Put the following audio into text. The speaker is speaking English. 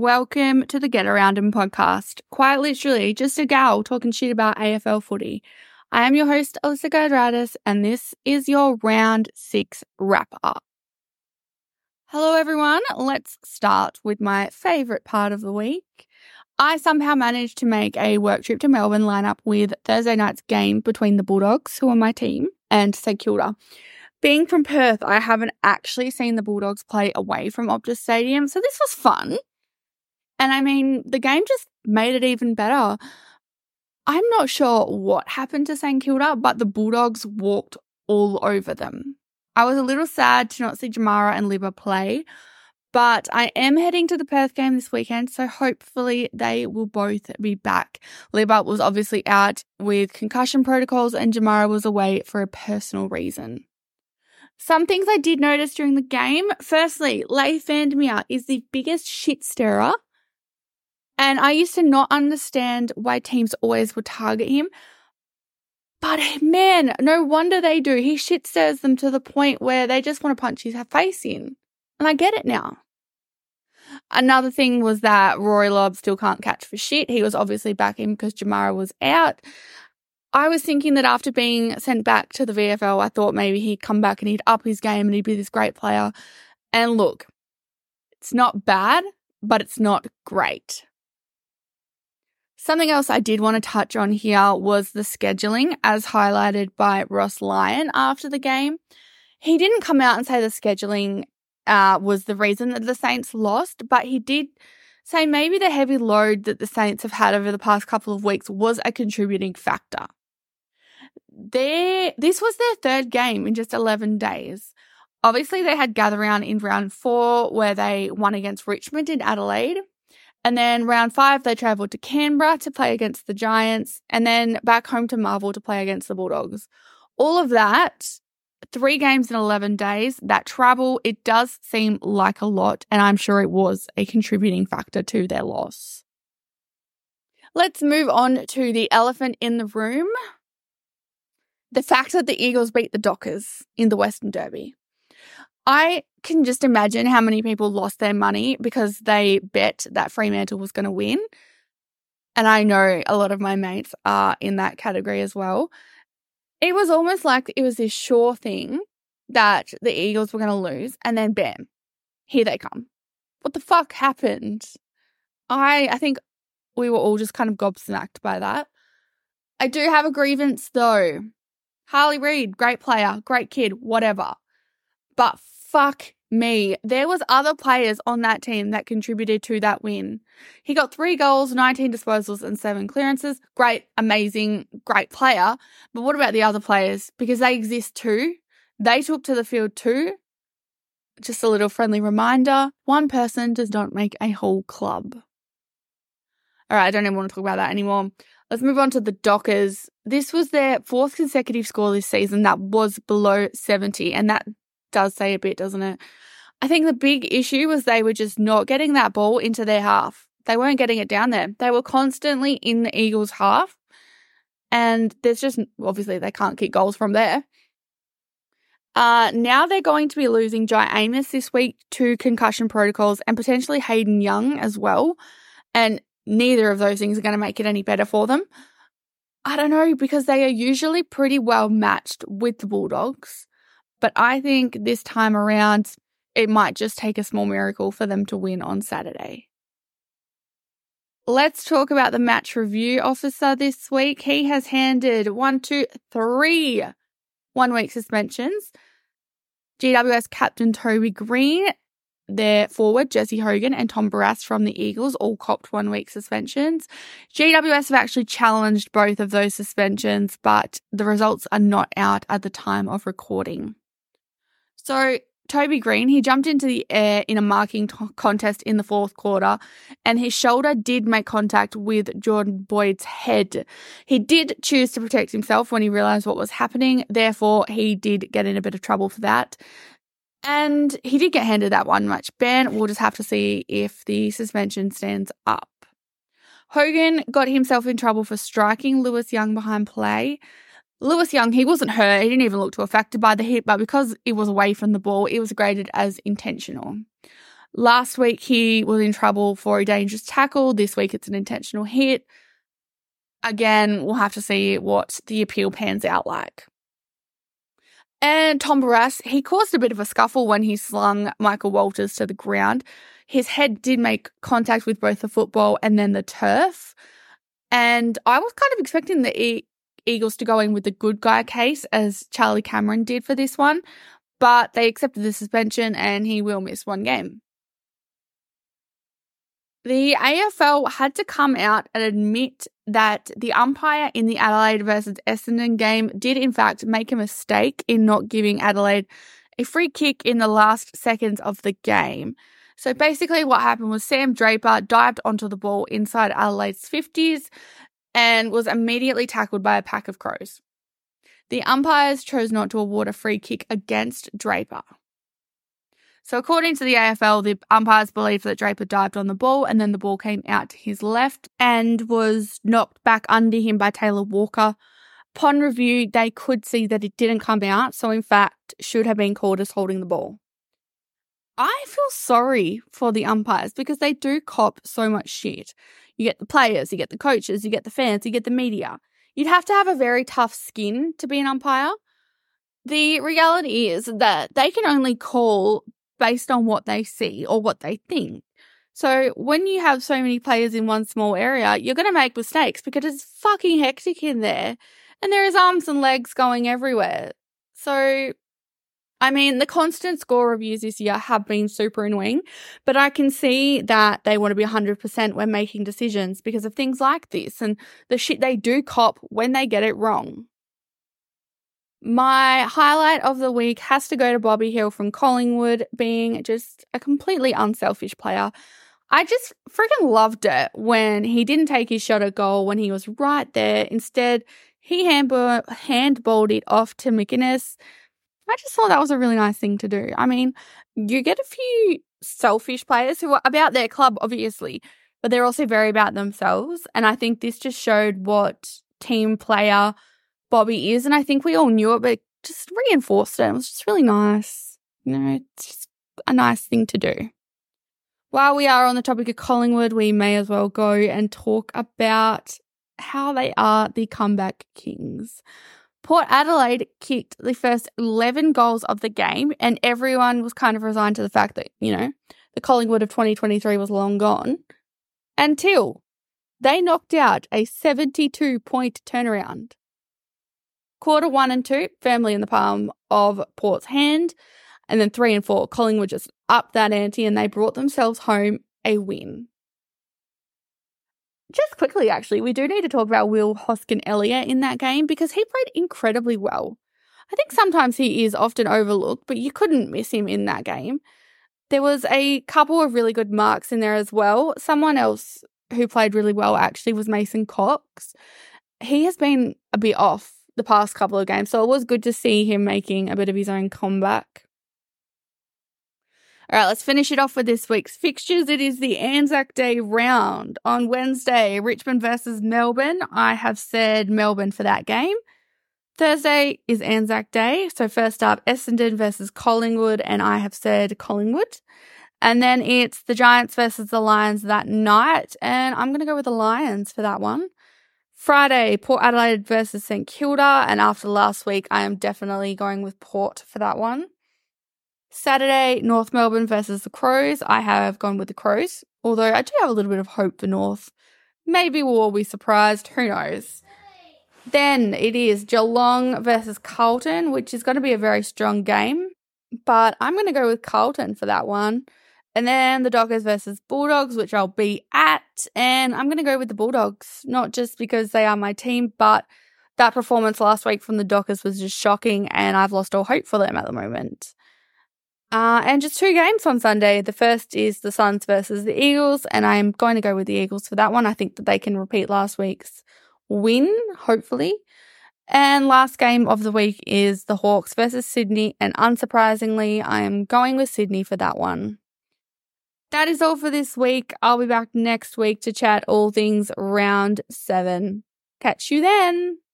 welcome to the Get Around 'Em podcast. Quite literally, just a gal talking shit about AFL footy. I am your host, Alyssa Gardradis, and this is your Round 6 wrap-up. Hello everyone, let's start with my favourite part of the week. I somehow managed to make a work trip to Melbourne line up with Thursday night's game between the Bulldogs, who are my team, and St Kilda. Being from Perth, I haven't actually seen the Bulldogs play away from Optus Stadium, so this was fun. And I mean, the game just made it even better. I'm not sure what happened to St Kilda, but the Bulldogs walked all over them. I was a little sad to not see Jamara and Libba play, but I am heading to the Perth game this weekend, so hopefully they will both be back. Libba was obviously out with concussion protocols and Jamara was away for a personal reason. Some things I did notice during the game. Firstly, Leif Vandermeer is the biggest shit stirrer. And I used to not understand why teams always would target him. But man, no wonder they do. He shit stirs them to the point where they just want to punch his face in. And I get it now. Another thing was that Rory Lobb still can't catch for shit. He was obviously back in because Jamara was out. I was thinking that after being sent back to the VFL, I thought maybe he'd come back and he'd up his game and he'd be this great player. And look, it's not bad, but it's not great. Something else I did want to touch on here was the scheduling, as highlighted by Ross Lyon after the game. He didn't come out and say the scheduling was the reason that the Saints lost, but he did say maybe the heavy load that the Saints have had over the past couple of weeks was a contributing factor. This was their third game in just 11 days. Obviously, they had gather round in round 4 where they won against Richmond in Adelaide. And then round 5, they travelled to Canberra to play against the Giants and then back home to Marvel to play against the Bulldogs. All of that, 3 games in 11 days, that travel, it does seem like a lot, and I'm sure it was a contributing factor to their loss. Let's move on to the elephant in the room. The fact that the Eagles beat the Dockers in the Western Derby. I can just imagine how many people lost their money because they bet that Fremantle was going to win. And I know a lot of my mates are in that category as well. It was almost like it was this sure thing that the Eagles were going to lose, and then bam, here they come. What the fuck happened? I think we were all just kind of gobsmacked by that. I do have a grievance though. Harley Reid, great player, great kid, whatever. But fuck me. There was other players on that team that contributed to that win. He got 3 goals, 19 disposals and 7 clearances. Great, amazing, great player. But what about the other players? Because they exist too. They took to the field too. Just a little friendly reminder. One person does not make a whole club. All right, I don't even want to talk about that anymore. Let's move on to the Dockers. This was their 4th consecutive score this season that was below 70, and that does say a bit, doesn't it? I think the big issue was they were just not getting that ball into their half. They weren't getting it down there. They were constantly in the Eagles' half, and there's just, obviously, they can't kick goals from there. Now they're going to be losing Jai Amos this week to concussion protocols and potentially Hayden Young as well, and neither of those things are going to make it any better for them. I don't know, because they are usually pretty well matched with the Bulldogs. But I think this time around, it might just take a small miracle for them to win on Saturday. Let's talk about the match review officer this week. He has handed 3 one-week suspensions. GWS captain Toby Green, their forward Jesse Hogan and Tom Barrass from the Eagles all copped 1-week suspensions. GWS have actually challenged both of those suspensions, but the results are not out at the time of recording. So Toby Green, he jumped into the air in a marking contest in the 4th quarter, and his shoulder did make contact with Jordan Boyd's head. He did choose to protect himself when he realised what was happening, therefore he did get in a bit of trouble for that. And he did get handed that 1-match ban. We'll just have to see if the suspension stands up. Hogan got himself in trouble for striking Lewis Young behind play. Lewis Young, he wasn't hurt. He didn't even look too affected by the hit, but because it was away from the ball, it was graded as intentional. Last week, he was in trouble for a dangerous tackle. This week, it's an intentional hit. Again, we'll have to see what the appeal pans out like. And Tom Barrass, he caused a bit of a scuffle when he slung Michael Walters to the ground. His head did make contact with both the football and then the turf. And I was kind of expecting the Eagles to go in with the good guy case, as Charlie Cameron did for this one. But they accepted the suspension and he will miss one game. The AFL had to come out and admit that the umpire in the Adelaide versus Essendon game did in fact make a mistake in not giving Adelaide a free kick in the last seconds of the game. So basically what happened was Sam Draper dived onto the ball inside Adelaide's 50s and was immediately tackled by a pack of crows. The umpires chose not to award a free kick against Draper. So according to the AFL, the umpires believed that Draper dived on the ball and then the ball came out to his left and was knocked back under him by Taylor Walker. Upon review, they could see that it didn't come out, so in fact should have been called as holding the ball. I feel sorry for the umpires because they do cop so much shit. You get the players, you get the coaches, you get the fans, you get the media. You'd have to have a very tough skin to be an umpire. The reality is that they can only call based on what they see or what they think. So when you have so many players in one small area, you're going to make mistakes because it's fucking hectic in there and there is arms and legs going everywhere. So, I mean, the constant score reviews this year have been super annoying, but I can see that they want to be 100% when making decisions because of things like this and the shit they do cop when they get it wrong. My highlight of the week has to go to Bobby Hill from Collingwood, being just a completely unselfish player. I just freaking loved it when he didn't take his shot at goal when he was right there. Instead, he handballed it off to McInnes. I just thought that was a really nice thing to do. I mean, you get a few selfish players who are about their club, obviously, but they're also very about themselves. And I think this just showed what team player Bobby is, and I think we all knew it, but just reinforced it. It was just really nice. You know, it's just a nice thing to do. While we are on the topic of Collingwood, we may as well go and talk about how they are the comeback kings. Port Adelaide kicked the first 11 goals of the game, and everyone was kind of resigned to the fact that, you know, the Collingwood of 2023 was long gone, until they knocked out a 72-point turnaround. Quarter 1 and 2, firmly in the palm of Port's hand. And then 3 and 4, Collingwood just upped that ante and they brought themselves home a win. Just quickly, actually, we do need to talk about Will Hoskin-Elliott in that game because he played incredibly well. I think sometimes he is often overlooked, but you couldn't miss him in that game. There was a couple of really good marks in there as well. Someone else who played really well, actually, was Mason Cox. He has been a bit off the past couple of games, so it was good to see him making a bit of his own comeback. All right, let's finish it off with this week's fixtures. It is the Anzac Day round. On Wednesday, Richmond versus Melbourne. I have said Melbourne for that game. Thursday is Anzac Day. So first up, Essendon versus Collingwood, and I have said Collingwood. And then it's the Giants versus the Lions that night, and I'm going to go with the Lions for that one. Friday, Port Adelaide versus St Kilda, and after last week, I am definitely going with Port for that one. Saturday, North Melbourne versus the Crows. I have gone with the Crows, although I do have a little bit of hope for North. Maybe we'll all be surprised, who knows. Then it is Geelong versus Carlton, which is going to be a very strong game, but I'm going to go with Carlton for that one. And then the Dockers versus Bulldogs, which I'll be at. And I'm going to go with the Bulldogs, not just because they are my team, but that performance last week from the Dockers was just shocking and I've lost all hope for them at the moment. And just 2 games on Sunday. The first is the Suns versus the Eagles, and I'm going to go with the Eagles for that one. I think that they can repeat last week's win, hopefully. And last game of the week is the Hawks versus Sydney, and unsurprisingly, I am going with Sydney for that one. That is all for this week. I'll be back next week to chat all things round 7. Catch you then.